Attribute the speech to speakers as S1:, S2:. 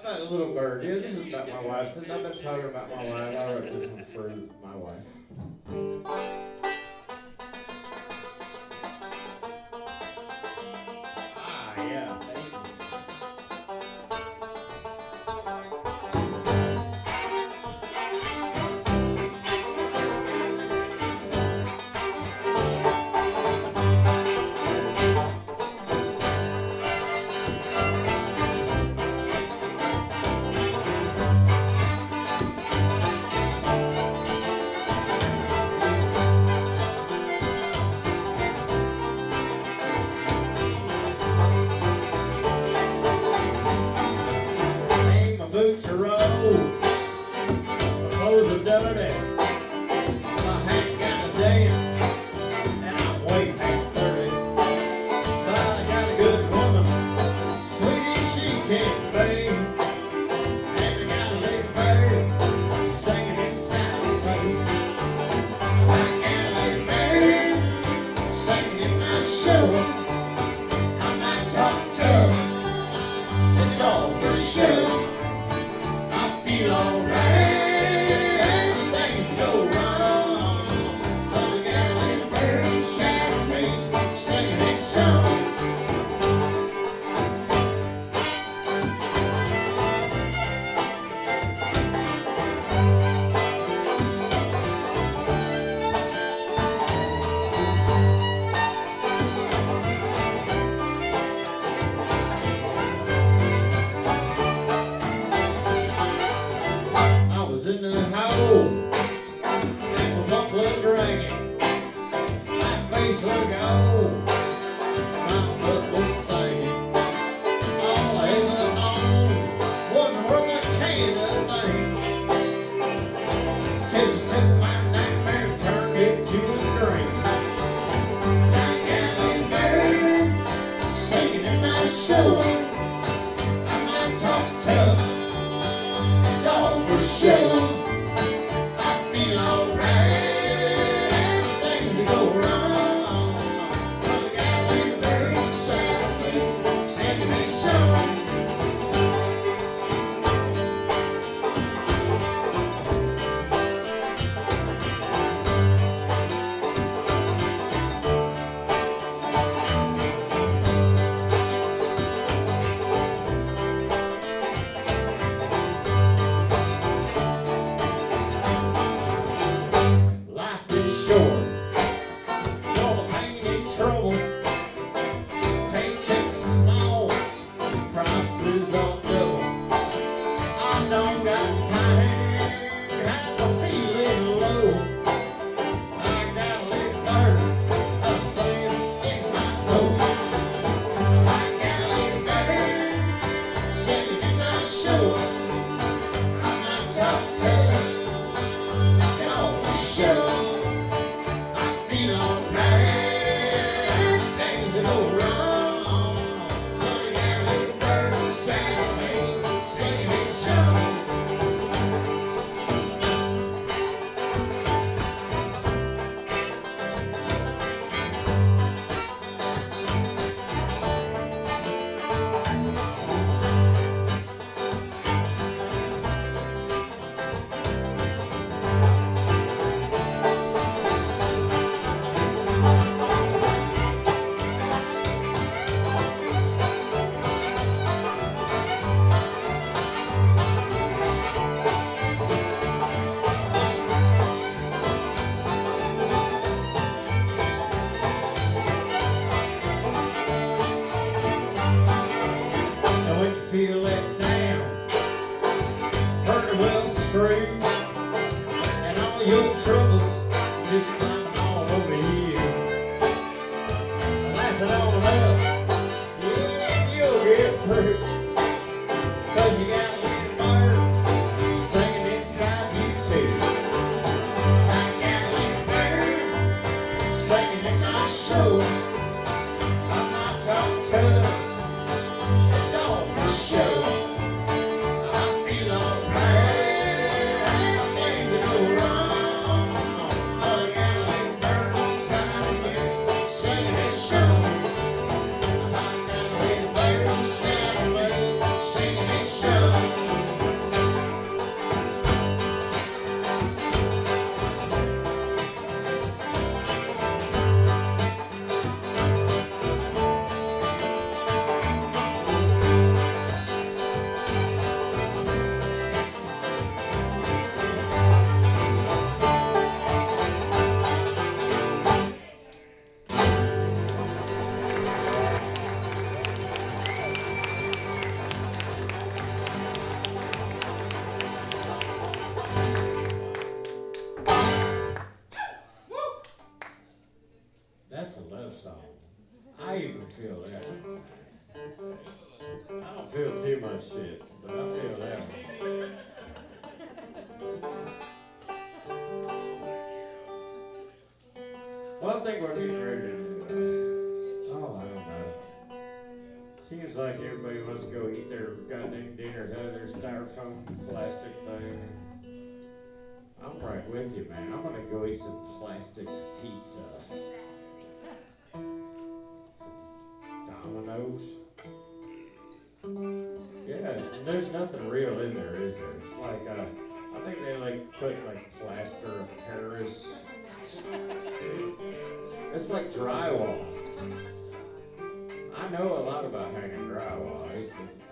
S1: about a little bird? Yeah, this is about my wife. Since I've been talking about my wife, I wrote this one for my wife. Ah, yeah. Thank you. Hey, my boots are old, my clothes are dirty, my hand kinda damp, and I'm way past 30. But I got a good woman, sweet as she can be, and I got a little bird singing inside of me. I got a little bird singing in my show. I might talk tough, it's all for show. I feel alright when things go wrong. But I got a little bird inside of me singing this song. I was in the hole, and my muffler dragging, my face looked old, my butt was singing. All I ever owned wasn't worth a can of things, till she took my nightmare and turned it to a dream. I got a little bird singing in my soul. I might talk tough, it's all for show. I feel alright when things go wrong. But I got a little bird inside of me singing this song. Life is short, no pain and trouble, paychecks small, prices on double. I don't got time, got the feeling low. I got a little bird singing in my soul. I got a little bird singing in my soul. I might talk tough, it's all for show. I feel alright, things go wrong. But I got a little bird inside of me singing this song. And when you feel let down, pretty well screwed, and all your troubles just climbing all over you, laugh it all up, yeah, you'll get through. 'Cause you got a little bird singing inside you too. I got a little bird singing in my soul. I might talk tough, it's all for show. I feel alright, things go wrong. But I got a little bird inside of me singing this song. I got a little bird inside of me singing this song. feel that one. Well, I think we're getting ready to, oh, I don't know. Seems like everybody wants to go eat their goddamn dinners out of their styrofoam plastic thing. I'm right with you, man. I'm gonna go eat some plastic pizza. Domino's. Yeah, there's nothing real in there, is there? It's like, I think they like put like plaster of Paris. It's like drywall. I know a lot about hanging drywall. I used to